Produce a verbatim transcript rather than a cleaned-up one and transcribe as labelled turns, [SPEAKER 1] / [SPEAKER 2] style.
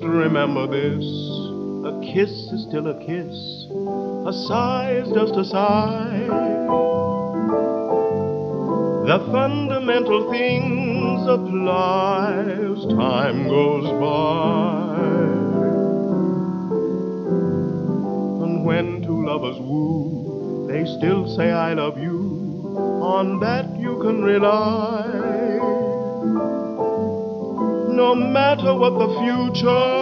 [SPEAKER 1] Remember this, a kiss is still a kiss, a sigh is just a sigh. The fundamental things apply as time goes by. And when two lovers woo, they still say I love you, on that you can rely. No matter what the future